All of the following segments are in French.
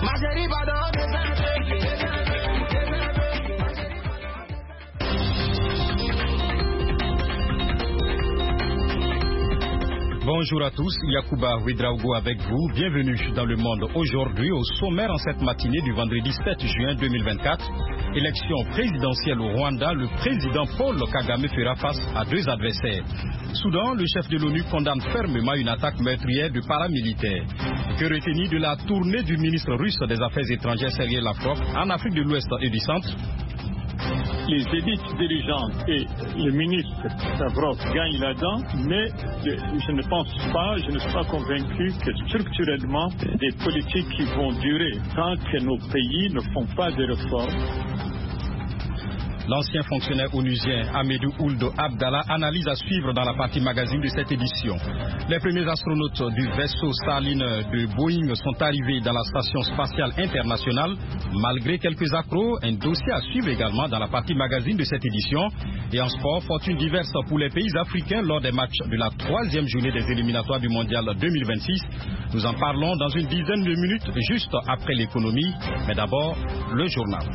Bonjour à tous, Yacouba Ouedraogo avec vous. Bienvenue dans le monde aujourd'hui. Au sommaire en cette matinée du vendredi 7 juin 2024, élection présidentielle au Rwanda, le président Paul Kagame fera face à deux adversaires. Soudan, le chef de l'ONU condamne fermement une attaque meurtrière de paramilitaires. Que retenir de la tournée du ministre russe des Affaires étrangères Sergei Lavrov en Afrique de l'Ouest et du Centre? Les élites dirigeantes et le ministre Lavrov gagnent là-dedans, mais je ne suis pas convaincu que structurellement, des politiques qui vont durer tant que nos pays ne font pas de réformes. L'ancien fonctionnaire onusien Amadou Ould Abdallah analyse à suivre dans la partie magazine de cette édition. Les premiers astronautes du vaisseau Saline de Boeing sont arrivés dans la station spatiale internationale. Malgré quelques accros, un dossier à suivre également dans la partie magazine de cette édition. Et en sport, fortune diverse pour les pays africains lors des matchs de la troisième journée des éliminatoires du Mondial 2026. Nous en parlons dans une dizaine de minutes, juste après l'économie. Mais d'abord, le journal.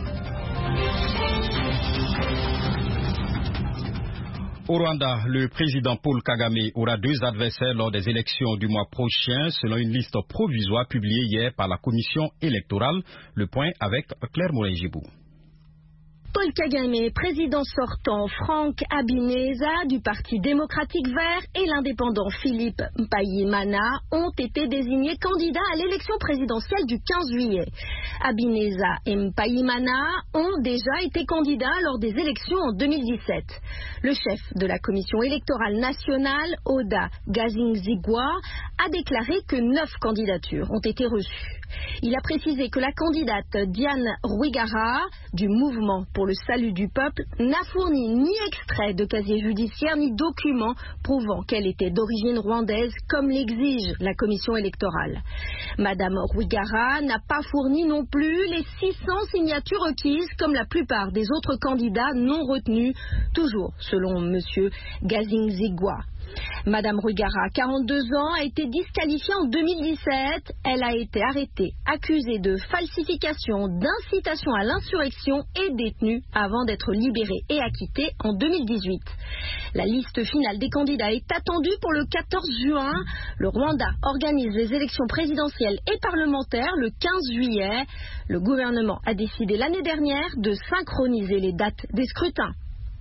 Au Rwanda, le président Paul Kagame aura deux adversaires lors des élections du mois prochain, selon une liste provisoire publiée hier par la commission électorale. Le point avec Claire Morin-Gibou. Paul Kagame, président sortant, Frank Habineza du Parti démocratique vert et l'indépendant Philippe Mpayimana ont été désignés candidats à l'élection présidentielle du 15 juillet. Habineza et Mpayimana ont déjà été candidats lors des élections en 2017. Le chef de la commission électorale nationale, Oda Gazingzigwa, a déclaré que 9 candidatures ont été reçues. Il a précisé que la candidate Diane Rwigara du mouvement pour le salut du peuple n'a fourni ni extrait de casier judiciaire ni document prouvant qu'elle était d'origine rwandaise comme l'exige la commission électorale. Madame Rwigara n'a pas fourni non plus les 600 signatures requises comme la plupart des autres candidats non retenus, toujours selon monsieur Gazingzigwa. Madame Rwigara, 42 ans, a été disqualifiée en 2017. Elle a été arrêtée, accusée de falsification, d'incitation à l'insurrection et détenue avant d'être libérée et acquittée en 2018. La liste finale des candidats est attendue pour le 14 juin. Le Rwanda organise les élections présidentielles et parlementaires le 15 juillet. Le gouvernement a décidé l'année dernière de synchroniser les dates des scrutins.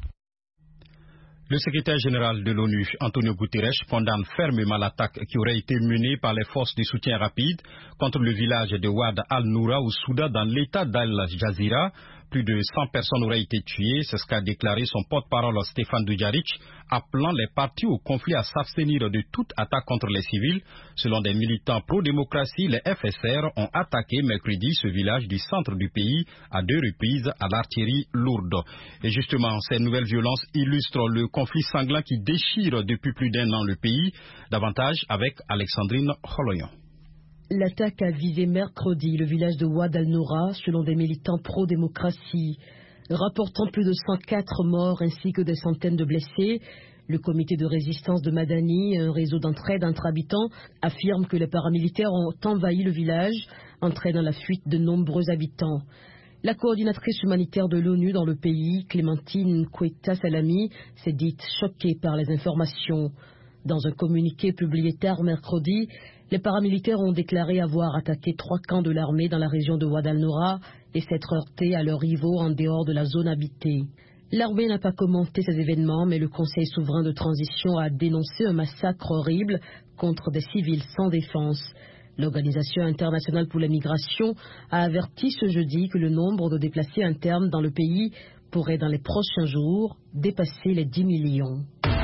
Le secrétaire général de l'ONU, Antonio Guterres, condamne fermement l'attaque qui aurait été menée par les forces de soutien rapide contre le village de Wad al-Noura au Soudan dans l'état d'Al-Jazira. Plus de 100 personnes auraient été tuées, c'est ce qu'a déclaré son porte-parole Stéphane Dujarric, appelant les parties au conflit à s'abstenir de toute attaque contre les civils. Selon des militants pro-démocratie, les FSR ont attaqué mercredi ce village du centre du pays à 2 reprises à l'artillerie lourde. Et justement, ces nouvelles violences illustrent le conflit sanglant qui déchire depuis plus d'1 an le pays. Davantage avec Alexandrine Holoyan. L'attaque a visé mercredi le village de Wad al-Noura, selon des militants pro-démocratie, rapportant plus de 104 morts ainsi que des centaines de blessés. Le comité de résistance de Madani, un réseau d'entraide entre habitants, affirme que les paramilitaires ont envahi le village, entraînant la fuite de nombreux habitants. La coordinatrice humanitaire de l'ONU dans le pays, Clémentine Kweta Salami, s'est dite choquée par les informations. Dans un communiqué publié tard mercredi, les paramilitaires ont déclaré avoir attaqué 3 camps de l'armée dans la région de Wad al-Noura et s'être heurtés à leurs rivaux en dehors de la zone habitée. L'armée n'a pas commenté ces événements, mais le Conseil souverain de transition a dénoncé un massacre horrible contre des civils sans défense. L'Organisation internationale pour la migration a averti ce jeudi que le nombre de déplacés internes dans le pays pourrait dans les prochains jours dépasser les 10 millions.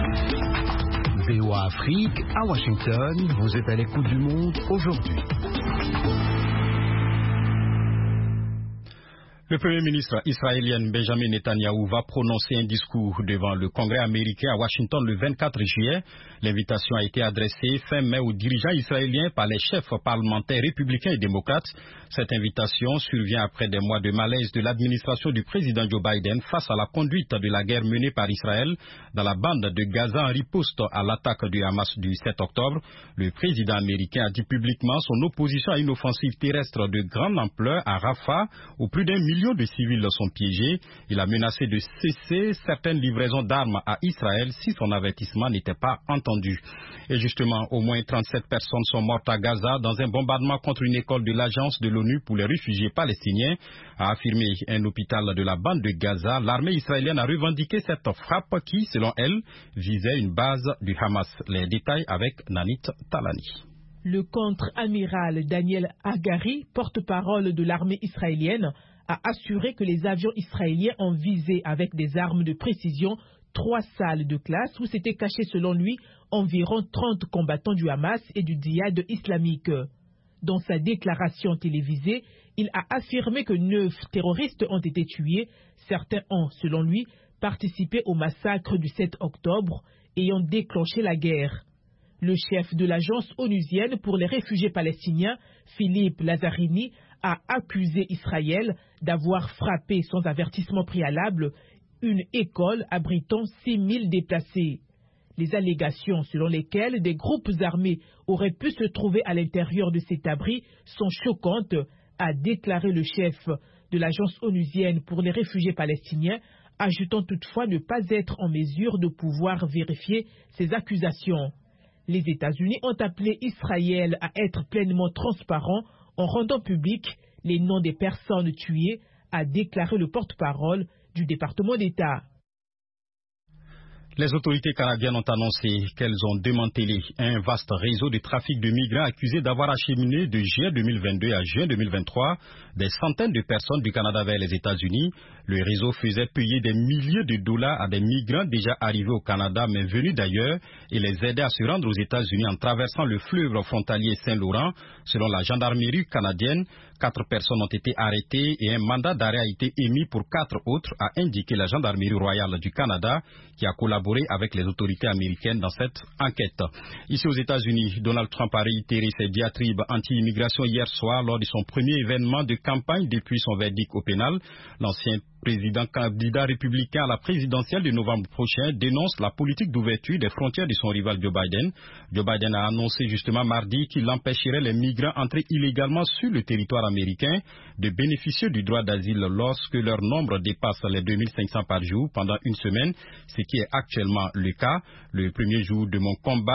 VOA Afrique, à Washington, vous êtes à l'écoute du monde aujourd'hui. Le Premier ministre israélien Benjamin Netanyahou va prononcer un discours devant le Congrès américain à Washington le 24 juillet. L'invitation a été adressée fin mai aux dirigeants israéliens par les chefs parlementaires républicains et démocrates. Cette invitation survient après des mois de malaise de l'administration du président Joe Biden face à la conduite de la guerre menée par Israël dans la bande de Gaza en riposte à l'attaque du Hamas du 7 octobre. Le président américain a dit publiquement son opposition à une offensive terrestre de grande ampleur à Rafah où plus d'1 million de civils sont piégés. Il a menacé de cesser certaines livraisons d'armes à Israël si son avertissement n'était pas entendu. Et justement, au moins 37 personnes sont mortes à Gaza dans un bombardement contre une école de l'Agence de l'ONU pour les réfugiés palestiniens, a affirmé un hôpital de la bande de Gaza. L'armée israélienne a revendiqué cette frappe qui, selon elle, visait une base du Hamas. Les détails avec Nanit Talani. Le contre-amiral Daniel Hagari, porte-parole de l'armée israélienne, a assuré que les avions israéliens ont visé avec des armes de précision 3 salles de classe où s'étaient cachés selon lui environ 30 combattants du Hamas et du djihad islamique. Dans sa déclaration télévisée, il a affirmé que 9 terroristes ont été tués. Certains ont, selon lui, participé au massacre du 7 octobre ayant déclenché la guerre. Le chef de l'agence onusienne pour les réfugiés palestiniens, Philippe Lazzarini, a accusé Israël d'avoir frappé sans avertissement préalable une école abritant 6000 déplacés. Les allégations selon lesquelles des groupes armés auraient pu se trouver à l'intérieur de cet abri sont choquantes, a déclaré le chef de l'agence onusienne pour les réfugiés palestiniens, ajoutant toutefois ne pas être en mesure de pouvoir vérifier ces accusations. Les États-Unis ont appelé Israël à être pleinement transparent en rendant public les noms des personnes tuées, a déclaré le porte-parole du département d'État. Les autorités canadiennes ont annoncé qu'elles ont démantelé un vaste réseau de trafic de migrants accusés d'avoir acheminé de juin 2022 à juin 2023 des centaines de personnes du Canada vers les États-Unis. Le réseau faisait payer des milliers de dollars à des migrants déjà arrivés au Canada mais venus d'ailleurs et les aidait à se rendre aux États-Unis en traversant le fleuve frontalier Saint-Laurent. Selon la gendarmerie canadienne, 4 personnes ont été arrêtées et un mandat d'arrêt a été émis pour 4 autres, a indiqué la gendarmerie royale du Canada qui a collaboré avec les autorités américaines dans cette enquête. Ici aux États-Unis, Donald Trump a réitéré ses diatribes anti-immigration hier soir lors de son premier événement de campagne depuis son verdict au pénal. L'ancien président candidat républicain à la présidentielle de novembre prochain dénonce la politique d'ouverture des frontières de son rival Joe Biden. Joe Biden a annoncé justement mardi qu'il empêcherait les migrants entrés illégalement sur le territoire américain de bénéficier du droit d'asile lorsque leur nombre dépasse les 2500 par jour pendant une semaine, ce qui est actuellement le cas. Le premier jour de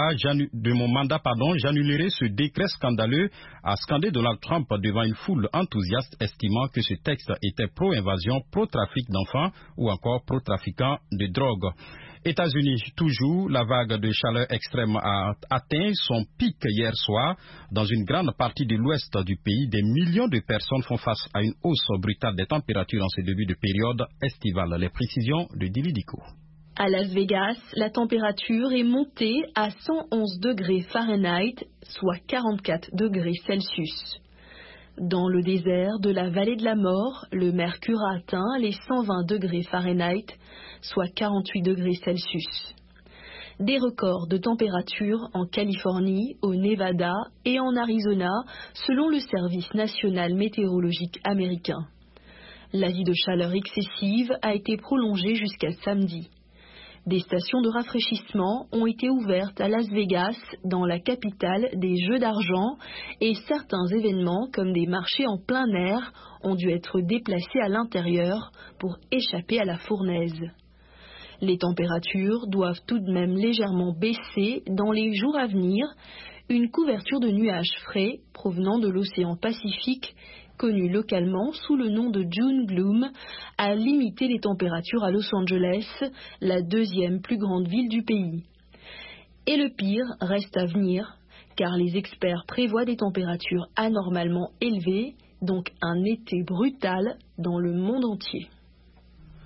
mon mandat, j'annulerai ce décret scandaleux, a scandé Donald Trump devant une foule enthousiaste estimant que ce texte était pro-invasion, pro-trafic d'enfants ou encore pro-trafiquant de drogue. États-Unis, toujours, la vague de chaleur extrême a atteint son pic hier soir. Dans une grande partie de l'ouest du pays, des millions de personnes font face à une hausse brutale des températures en ce début de période estivale. Les précisions de Dili Diko. À Las Vegas, la température est montée à 111 degrés Fahrenheit, soit 44 degrés Celsius. Dans le désert de la vallée de la mort, le mercure a atteint les 120 degrés Fahrenheit, soit 48 degrés Celsius. Des records de température en Californie, au Nevada et en Arizona, selon le Service national météorologique américain. L'avis de chaleur excessive a été prolongé jusqu'à samedi. Des stations de rafraîchissement ont été ouvertes à Las Vegas, dans la capitale des jeux d'argent, et certains événements, comme des marchés en plein air, ont dû être déplacés à l'intérieur pour échapper à la fournaise. Les températures doivent tout de même légèrement baisser dans les jours à venir. Une couverture de nuages frais provenant de l'océan Pacifique, connu localement sous le nom de June Gloom, a limité les températures à Los Angeles, la deuxième plus grande ville du pays. Et le pire reste à venir, car les experts prévoient des températures anormalement élevées, donc un été brutal dans le monde entier.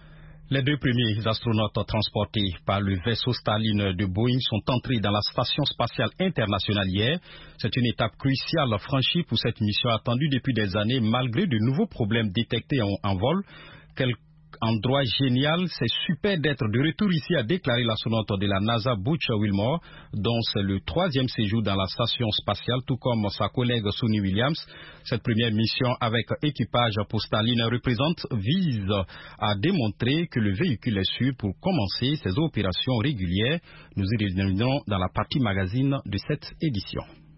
Les 2 premiers astronautes transportés par le vaisseau Starliner de Boeing sont entrés dans la Station spatiale internationale hier. C'est une étape cruciale franchie pour cette mission attendue depuis des années malgré de nouveaux problèmes détectés en vol. Quel endroit génial, c'est super d'être de retour ici, a déclaré l'astronaute de la NASA Butch Wilmore, dont c'est le 3e séjour dans la station spatiale, tout comme sa collègue Suni Williams. Cette première mission avec équipage pour Starliner vise à démontrer que le véhicule est sûr pour commencer ses opérations régulières. Nous y reviendrons dans la partie magazine de cette édition.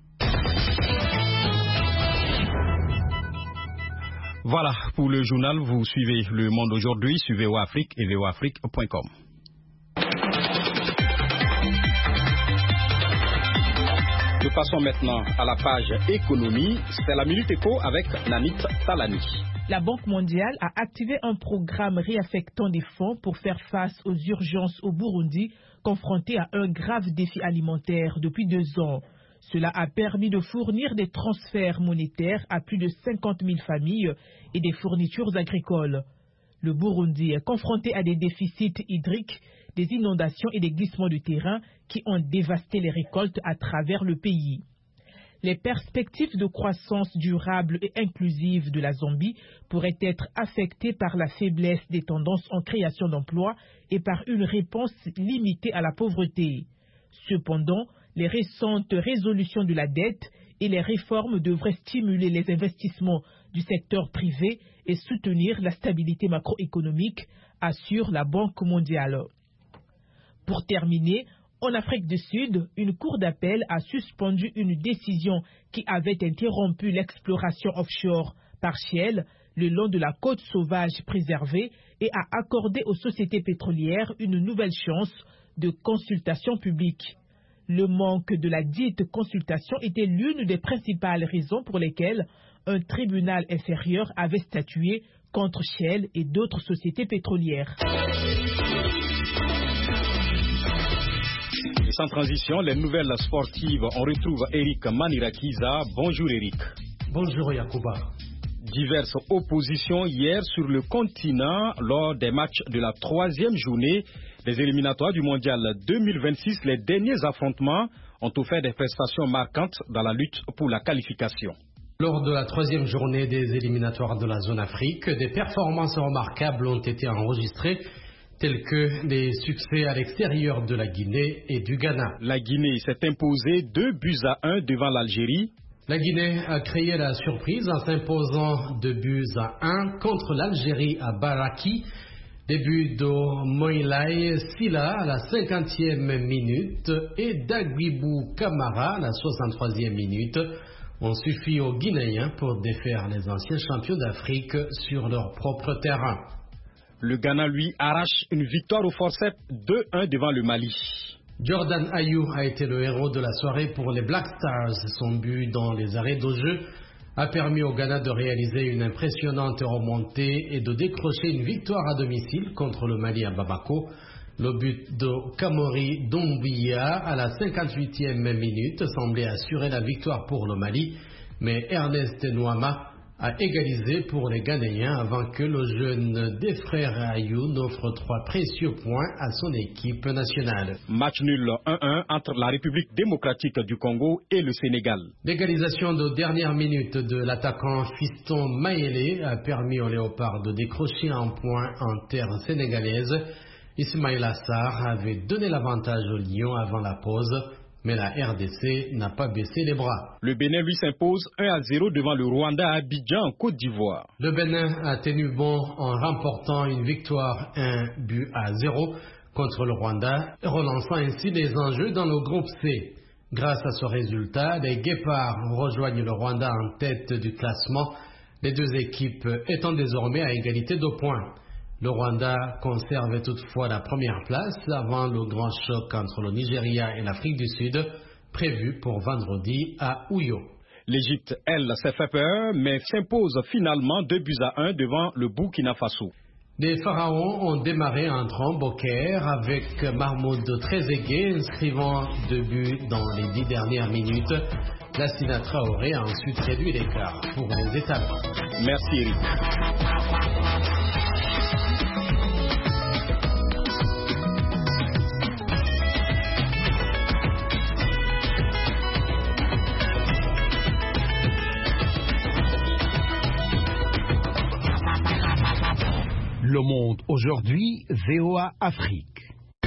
Voilà, pour le journal, vous suivez Le Monde aujourd'hui, suivez WAAfrique et voafrique.com. Nous passons maintenant à la page économie. C'est la Minute Éco avec Nanit Talani. La Banque mondiale a activé un programme réaffectant des fonds pour faire face aux urgences au Burundi, confronté à un grave défi alimentaire depuis 2 ans. Cela a permis de fournir des transferts monétaires à plus de 50 000 familles et des fournitures agricoles. Le Burundi est confronté à des déficits hydriques, des inondations et des glissements de terrain qui ont dévasté les récoltes à travers le pays. Les perspectives de croissance durable et inclusive de la Zambie pourraient être affectées par la faiblesse des tendances en création d'emplois et par une réponse limitée à la pauvreté. Cependant, les récentes résolutions de la dette et les réformes devraient stimuler les investissements du secteur privé et soutenir la stabilité macroéconomique, assure la Banque mondiale. Pour terminer, en Afrique du Sud, une cour d'appel a suspendu une décision qui avait interrompu l'exploration offshore par Shell le long de la côte sauvage préservée et a accordé aux sociétés pétrolières une nouvelle chance de consultation publique. Le manque de la dite consultation était l'une des principales raisons pour lesquelles un tribunal inférieur avait statué contre Shell et d'autres sociétés pétrolières. Et sans transition, les nouvelles sportives, on retrouve Eric Manirakiza. Bonjour Eric. Bonjour Yacouba. Diverses oppositions hier sur le continent lors des matchs de la 3e journée des éliminatoires du Mondial 2026. Les derniers affrontements ont offert des prestations marquantes dans la lutte pour la qualification. Lors de la 3e journée des éliminatoires de la zone Afrique, des performances remarquables ont été enregistrées, tels que des succès à l'extérieur de la Guinée et du Ghana. La Guinée s'est imposée 2-1 devant l'Algérie. La Guinée a créé la surprise en s'imposant 2-1 contre l'Algérie à Baraki. Début de Moïlaï Silla à la 50e minute et d'Aguibou Kamara à la 63e minute ont suffi aux Guinéens pour défaire les anciens champions d'Afrique sur leur propre terrain. Le Ghana, lui, arrache une victoire au forceps 2-1 devant le Mali. Jordan Ayew a été le héros de la soirée pour les Black Stars. Son but dans les arrêts de jeu a permis au Ghana de réaliser une impressionnante remontée et de décrocher une victoire à domicile contre le Mali à Bamako. Le but de Kamori Doumbia à la 58e minute semblait assurer la victoire pour le Mali, mais Ernest Nouama a égalisé pour les Ghanéens avant que le jeune des frères Ayew n'offre 3 précieux points à son équipe nationale. Match nul 1-1 entre la République démocratique du Congo et le Sénégal. L'égalisation de dernière minute de l'attaquant Fiston Maélé a permis aux Léopards de décrocher un point en terre sénégalaise. Ismaïl Assar avait donné l'avantage aux Lions avant la pause, mais la RDC n'a pas baissé les bras. Le Bénin lui s'impose 1-0 devant le Rwanda à Abidjan en Côte d'Ivoire. Le Bénin a tenu bon en remportant une victoire 1-0 contre le Rwanda, relançant ainsi les enjeux dans le groupe C. Grâce à ce résultat, les Guépards rejoignent le Rwanda en tête du classement, les deux équipes étant désormais à égalité de points. Le Rwanda conserve toutefois la première place avant le grand choc entre le Nigeria et l'Afrique du Sud, prévu pour vendredi à Uyo. L'Égypte, elle, s'est fait peur, mais s'impose finalement 2-1 devant le Burkina Faso. Les Pharaons ont démarré en Boker avec Mahmoud Trezeguet inscrivant 2 buts dans les 10 dernières minutes. Lassina Traoré a ensuite réduit l'écart pour les établir. Merci Eric. Le Monde aujourd'hui, VOA Afrique.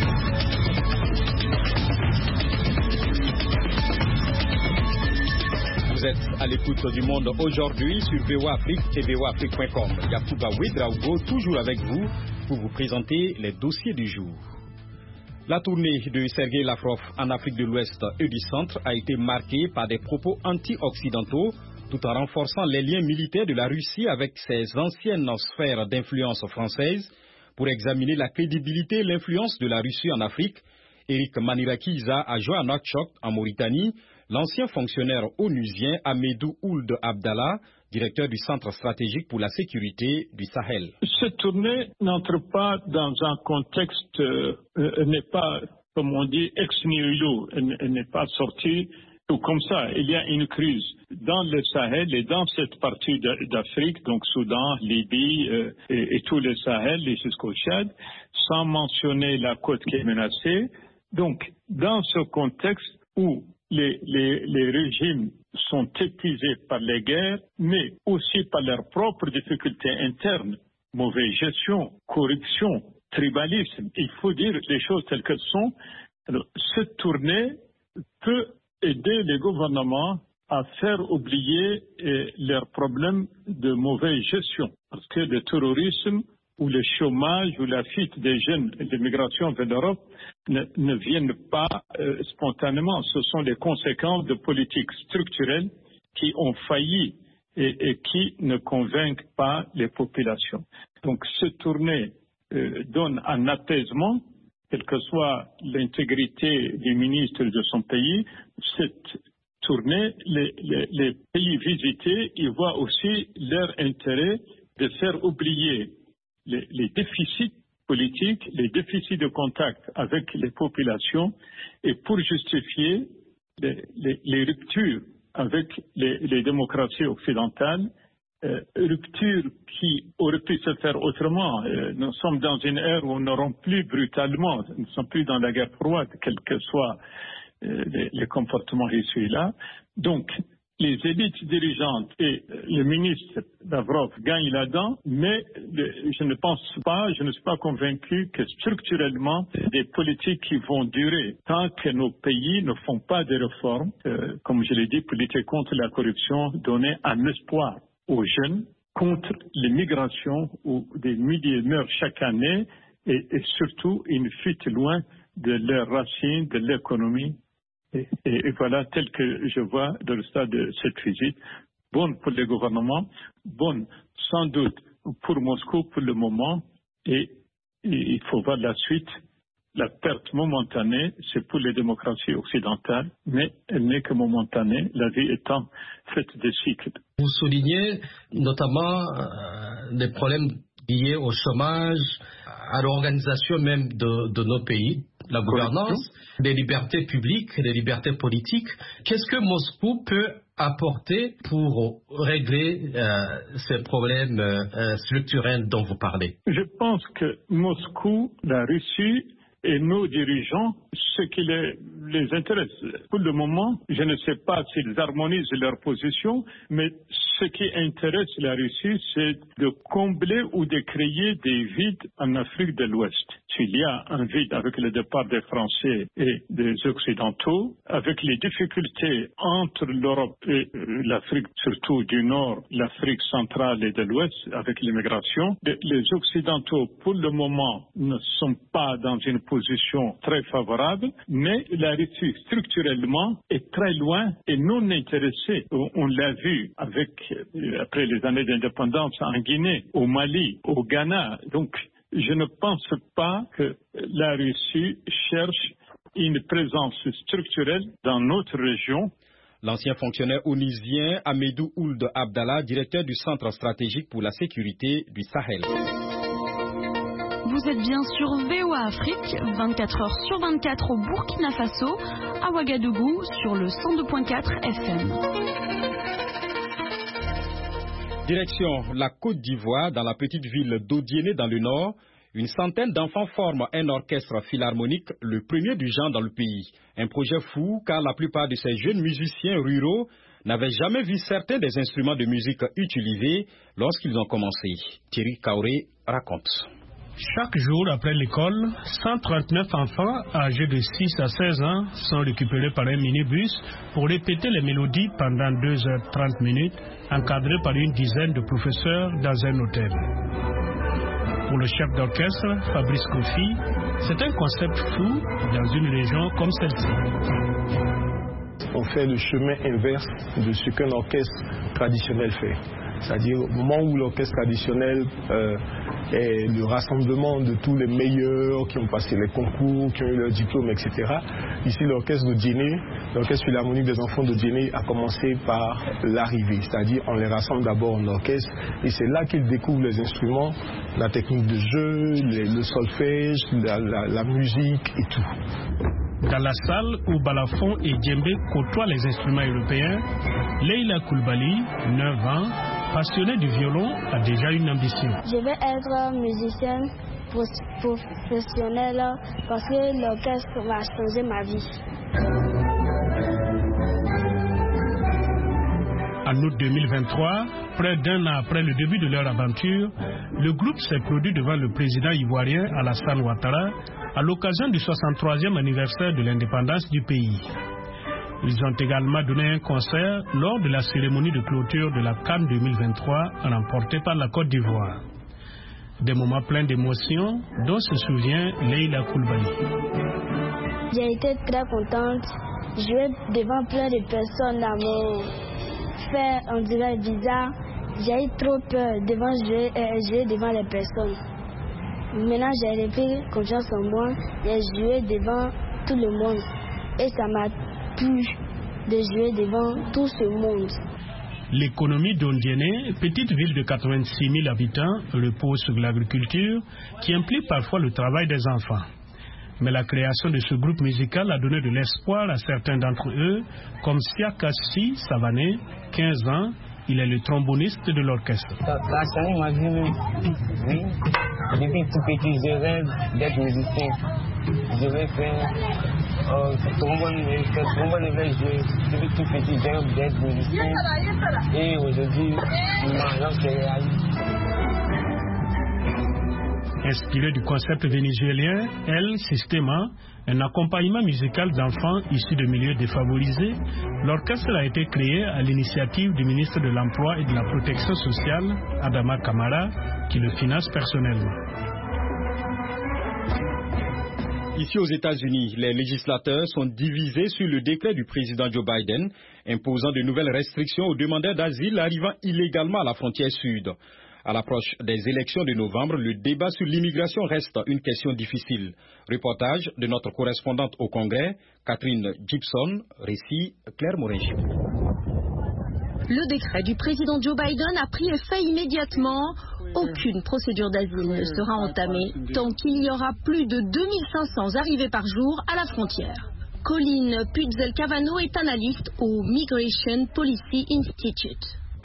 Vous êtes à l'écoute du Monde aujourd'hui sur VOA Afrique et voaafrique.com. Yacouba Ouedraogo, toujours avec vous pour vous présenter les dossiers du jour. La tournée de Sergei Lavrov en Afrique de l'Ouest et du Centre a été marquée par des propos anti-occidentaux tout en renforçant les liens militaires de la Russie avec ses anciennes sphères d'influence françaises. Pour examiner la crédibilité et l'influence de la Russie en Afrique, Eric Manirakiza a joint à Nouakchott en Mauritanie l'ancien fonctionnaire onusien Ahmedou Ould Abdallah, directeur du Centre stratégique pour la sécurité du Sahel. Cette tournée n'entre pas dans un contexte, n'est pas, comme on dit, ex nihilo, elle n'est pas sortie tout comme ça. Il y a une crise dans le Sahel et dans cette partie d'Afrique, donc Soudan, Libye et tout le Sahel et jusqu'au Tchad, sans mentionner la côte qui est menacée. Donc, dans ce contexte où les régimes sont épuisés par les guerres, mais aussi par leurs propres difficultés internes, mauvaise gestion, corruption, tribalisme. Il faut dire les choses telles qu'elles sont. Alors, cette tournée peut aider les gouvernements à faire oublier leurs problèmes de mauvaise gestion. Parce que le terrorisme ou le chômage ou la fuite des jeunes et l'immigration vers l'Europe ne viennent pas spontanément. Ce sont les conséquences de politiques structurelles qui ont failli et qui ne convainquent pas les populations. Donc, cette tournée donne un apaisement, quelle que soit l'intégrité du ministre de son pays. Cette tournée, les pays visités, ils voient aussi leur intérêt de faire oublier les déficits politiques, les déficits de contact avec les populations et pour justifier les ruptures avec les démocraties occidentales, ruptures qui auraient pu se faire autrement. Nous sommes dans une ère où on ne rompt plus brutalement, nous ne sommes plus dans la guerre froide, quels que soient les comportements issus là. Donc, les élites dirigeantes et le ministre Lavrov gagnent là-dedans, mais je ne suis pas convaincu que structurellement, des politiques qui vont durer tant que nos pays ne font pas de réformes, comme je l'ai dit, pour lutter contre la corruption, donner un espoir aux jeunes contre l'immigration où des milliers meurent chaque année et surtout une fuite loin de leurs racines, de l'économie. Et voilà tel que je vois dans le stade de cette visite, bonne pour les gouvernements, bonne sans doute pour Moscou pour le moment, et il faut voir la suite. La perte momentanée, c'est pour les démocraties occidentales, mais elle n'est que momentanée, la vie étant faite de cycles. Vous soulignez notamment les problèmes liés au chômage, à l'organisation même de nos pays, la gouvernance, les libertés publiques, les libertés politiques. Qu'est-ce que Moscou peut apporter pour régler ces problèmes structurels dont vous parlez? Je pense que Moscou, la Russie et nos dirigeants, ce qui les intéresse. Pour le moment, je ne sais pas s'ils harmonisent leur position, mais ce qui intéresse la Russie, c'est de combler ou de créer des vides en Afrique de l'Ouest. S'il y a un vide avec le départ des Français et des Occidentaux, avec les difficultés entre l'Europe et l'Afrique, surtout du Nord, l'Afrique centrale et de l'Ouest, avec l'immigration, les Occidentaux, pour le moment, ne sont pas dans une position très favorable, mais la Russie, structurellement, est très loin et non intéressée. On l'a vu après les années d'indépendance en Guinée, au Mali, au Ghana. Donc, je ne pense pas que la Russie cherche une présence structurelle dans notre région. L'ancien fonctionnaire onusien Ahmedou Ould Abdallah, directeur du Centre stratégique pour la sécurité du Sahel. Vous êtes bien sur VOA Afrique, 24 heures sur 24 au Burkina Faso, à Ouagadougou, sur le 102.4 FM. Direction la Côte d'Ivoire, dans la petite ville d'Odiéné dans le nord, une centaine d'enfants forment un orchestre philharmonique, le premier du genre dans le pays. Un projet fou car la plupart de ces jeunes musiciens ruraux n'avaient jamais vu certains des instruments de musique utilisés lorsqu'ils ont commencé. Thierry Kaoré raconte. Chaque jour après l'école, 139 enfants âgés de 6 à 16 ans sont récupérés par un minibus pour répéter les mélodies pendant 2h30 minutes, encadrés par une dizaine de professeurs dans un hôtel. Pour le chef d'orchestre, Fabrice Kofi, c'est un concept fou dans une région comme celle-ci. On fait le chemin inverse de ce qu'un orchestre traditionnel fait. C'est-à-dire au moment où l'orchestre traditionnel est le rassemblement de tous les meilleurs qui ont passé les concours, qui ont eu leur diplôme, etc. Ici, l'orchestre de Djenné, l'orchestre philharmonique des enfants de Djenné a commencé par l'arrivée. C'est-à-dire on les rassemble d'abord en orchestre et c'est là qu'ils découvrent les instruments, la technique de jeu, le solfège, la musique et tout. Dans la salle où balafon et djembé côtoient les instruments européens, Leila Koulibaly, 9 ans, passionnée du violon, a déjà une ambition. Je vais être musicienne professionnelle parce que l'orchestre va changer ma vie. En août 2023, près d'un an après le début de leur aventure, le groupe s'est produit devant le président ivoirien Alassane Ouattara à l'occasion du 63e anniversaire de l'indépendance du pays. Ils ont également donné un concert lors de la cérémonie de clôture de la CAN 2023 remportée par la Côte d'Ivoire. Des moments pleins d'émotions dont se souvient Leila Koulibaly. J'ai été très contente, jouer devant plein de personnes à mon fait, on dirait bizarre. J'ai eu trop peur devant jouer devant les personnes. Maintenant j'ai repris confiance en moi, j'ai joué devant tout le monde et ça m'a plu de jouer devant tout ce monde. L'économie d'Ondiéné, petite ville de 86 000 habitants, repose sur l'agriculture qui implique parfois le travail des enfants. Mais la création de ce groupe musical a donné de l'espoir à certains d'entre eux, comme Siakassi Savané, 15 ans. Il est le tromboniste de l'orchestre. Ça a changé ma vie, oui. Depuis tout petit, je rêve d'être musicien. Je vais faire trombone, je jouer. Depuis tout petit, je rêve d'être musicien. Et aujourd'hui, mon rêve s'est réalisé. Inspiré du concept vénézuélien, El Sistema, un accompagnement musical d'enfants issus de milieux défavorisés, l'orchestre a été créé à l'initiative du ministre de l'Emploi et de la Protection sociale, Adama Kamara, qui le finance personnellement. Ici aux États-Unis, les législateurs sont divisés sur le décret du président Joe Biden imposant de nouvelles restrictions aux demandeurs d'asile arrivant illégalement à la frontière sud. À l'approche des élections de novembre, le débat sur l'immigration reste une question difficile. Reportage de notre correspondante au Congrès, Catherine Gibson, récit Claire Morinchi. Le décret du président Joe Biden a pris effet immédiatement. Aucune procédure d'asile ne sera entamée tant qu'il y aura plus de 2500 arrivées par jour à la frontière. Colin Putzel-Cavano est analyste au Migration Policy Institute.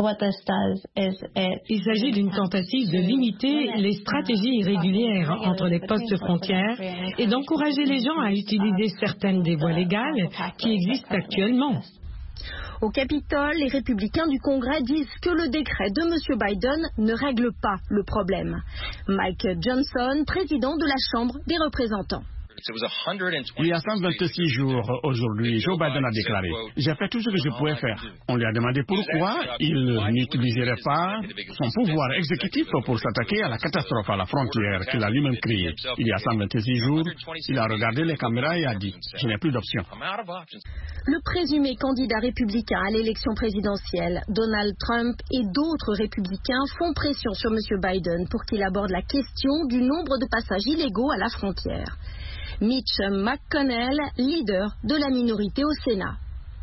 Il s'agit d'une tentative de limiter les stratégies irrégulières entre les postes frontières et d'encourager les gens à utiliser certaines des voies légales qui existent actuellement. Au Capitole, les républicains du Congrès disent que le décret de M. Biden ne règle pas le problème. Mike Johnson, président de la Chambre des représentants. Il y a 126 jours aujourd'hui, Joe Biden a déclaré « J'ai fait tout ce que je pouvais faire ». On lui a demandé pourquoi il n'utiliserait pas son pouvoir exécutif pour s'attaquer à la catastrophe à la frontière qu'il a lui-même créée. Il y a 126 jours, il a regardé les caméras et a dit « Je n'ai plus d'option ». Le présumé candidat républicain à l'élection présidentielle, Donald Trump et d'autres républicains font pression sur M. Biden pour qu'il aborde la question du nombre de passages illégaux à la frontière. Mitch McConnell, leader de la minorité au Sénat.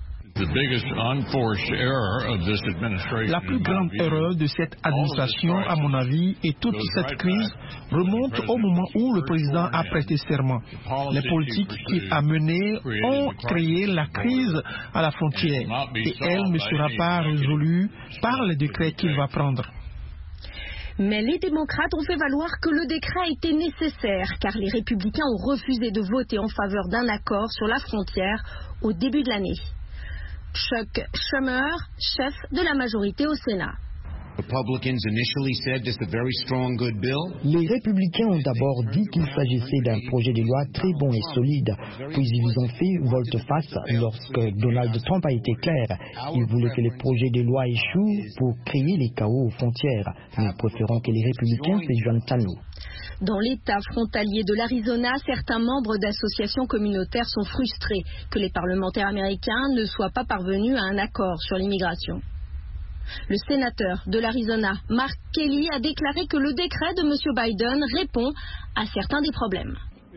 La plus grande erreur de cette administration, à mon avis, et toute cette crise remonte au moment où le président a prêté serment. Les politiques qu'il a menées ont créé la crise à la frontière et elle ne sera pas résolue par les décrets qu'il va prendre. Mais les démocrates ont fait valoir que le décret était nécessaire car les républicains ont refusé de voter en faveur d'un accord sur la frontière au début de l'année. Chuck Schumer, chef de la majorité au Sénat. Les républicains ont d'abord dit qu'il s'agissait d'un projet de loi très bon et solide, puis ils ont fait volte-face lorsque Donald Trump a été clair. Il voulait que les projets de loi échouent pour créer les chaos aux frontières. Nous préférons que les républicains se joignent à nous. Dans l'État frontalier de l'Arizona, certains membres d'associations communautaires sont frustrés que les parlementaires américains ne soient pas parvenus à un accord sur l'immigration. Le sénateur de l'Arizona, Mark Kelly, a déclaré que le décret de M. Biden répond à certains des problèmes.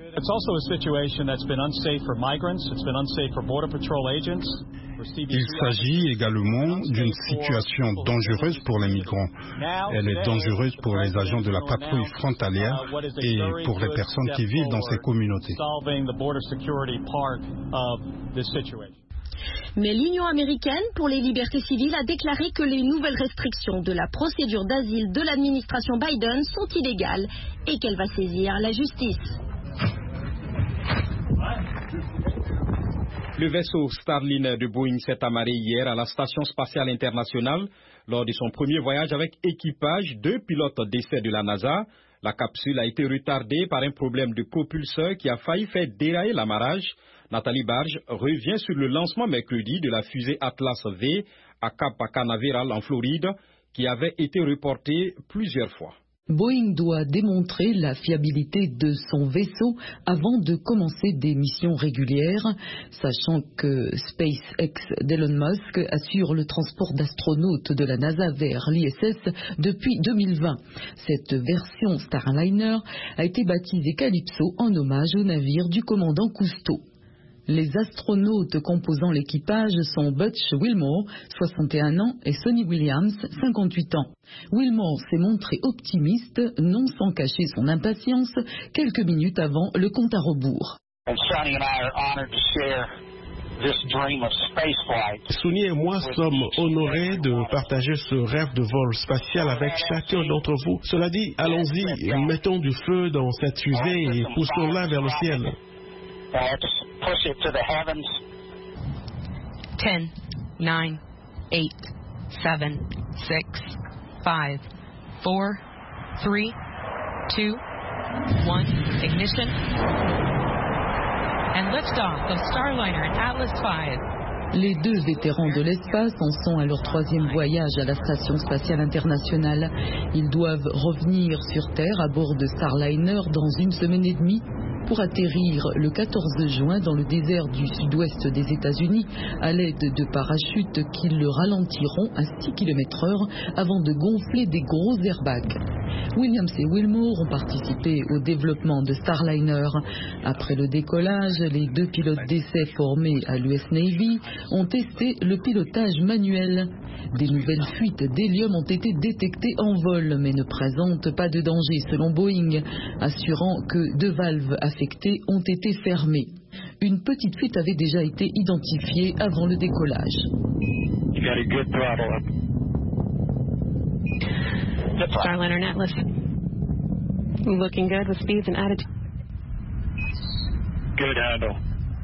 Il s'agit également d'une situation dangereuse pour les migrants. Elle est dangereuse pour les agents de la patrouille frontalière et pour les personnes qui vivent dans ces communautés. Mais l'Union américaine pour les libertés civiles a déclaré que les nouvelles restrictions de la procédure d'asile de l'administration Biden sont illégales et qu'elle va saisir la justice. Le vaisseau Starliner de Boeing s'est amarré hier à la Station spatiale internationale lors de son premier voyage avec équipage. 2 pilotes d'essai de la NASA. La capsule a été retardée par un problème de propulseur qui a failli faire dérailler l'amarrage. Nathalie Barge revient sur le lancement mercredi de la fusée Atlas V à Cap Canaveral en Floride qui avait été reportée plusieurs fois. Boeing doit démontrer la fiabilité de son vaisseau avant de commencer des missions régulières, sachant que SpaceX d'Elon Musk assure le transport d'astronautes de la NASA vers l'ISS depuis 2020. Cette version Starliner a été baptisée Calypso en hommage au navire du commandant Cousteau. Les astronautes composant l'équipage sont Butch Wilmore, 61 ans, et Sonny Williams, 58 ans. Wilmore s'est montré optimiste, non sans cacher son impatience, quelques minutes avant le compte à rebours. Sonny et moi sommes honorés de partager ce rêve de vol spatial avec chacun d'entre vous. Cela dit, allons-y, mettons du feu dans cette fusée et poussons-la vers le ciel. 10, 9, 8, 7, 6, 5, 4, 3, 2, 1, ignition, and liftoff of Starliner and Atlas V. Les 2 vétérans de l'espace en sont à leur 3e voyage à la Station spatiale internationale. Ils doivent revenir sur Terre à bord de Starliner dans 1 semaine et demie pour atterrir le 14 juin dans le désert du sud-ouest des États-Unis à l'aide de parachutes qui le ralentiront à 6 km/h avant de gonfler des gros airbags. Williams et Wilmore ont participé au développement de Starliner. Après le décollage, les 2 pilotes d'essai formés à l'US Navy ont testé le pilotage manuel. Des nouvelles fuites d'hélium ont été détectées en vol, mais ne présentent pas de danger selon Boeing, assurant que 2 valves affectées ont été fermées. Une petite fuite avait déjà été identifiée avant le décollage. Starliner and Atlas. Looking good with speeds and attitude. Good handle.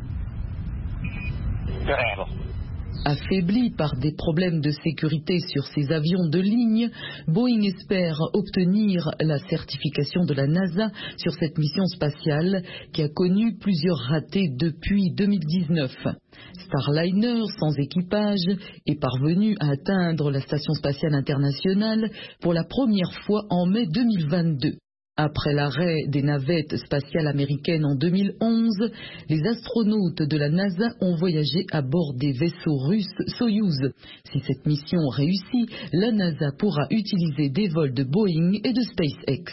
Good handle. Affaibli par des problèmes de sécurité sur ses avions de ligne, Boeing espère obtenir la certification de la NASA sur cette mission spatiale qui a connu plusieurs ratés depuis 2019. Starliner, sans équipage, est parvenu à atteindre la Station spatiale internationale pour la première fois en mai 2022. Après l'arrêt des navettes spatiales américaines en 2011, les astronautes de la NASA ont voyagé à bord des vaisseaux russes Soyouz. Si cette mission réussit, la NASA pourra utiliser des vols de Boeing et de SpaceX.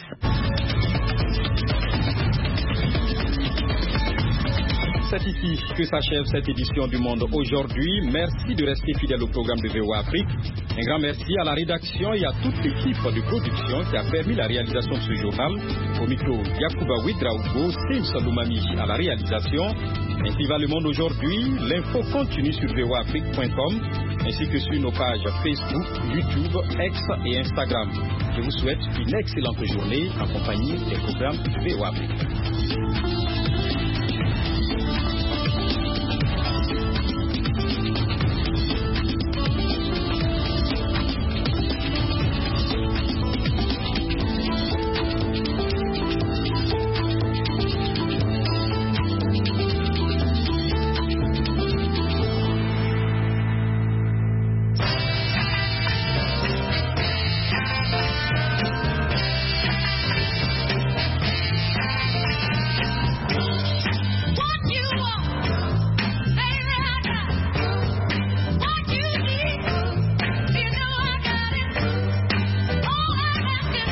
C'est ici que s'achève cette édition du Monde aujourd'hui. Merci de rester fidèle au programme de VOA Afrique. Un grand merci à la rédaction et à toute l'équipe de production qui a permis la réalisation de ce journal. Au micro, Yacouba Ouedraogo, Sim Salumami à la réalisation. Ainsi va le monde aujourd'hui. L'info continue sur voaafrique.com ainsi que sur nos pages Facebook, YouTube, X et Instagram. Je vous souhaite une excellente journée en compagnie des programmes de VOA Afrique.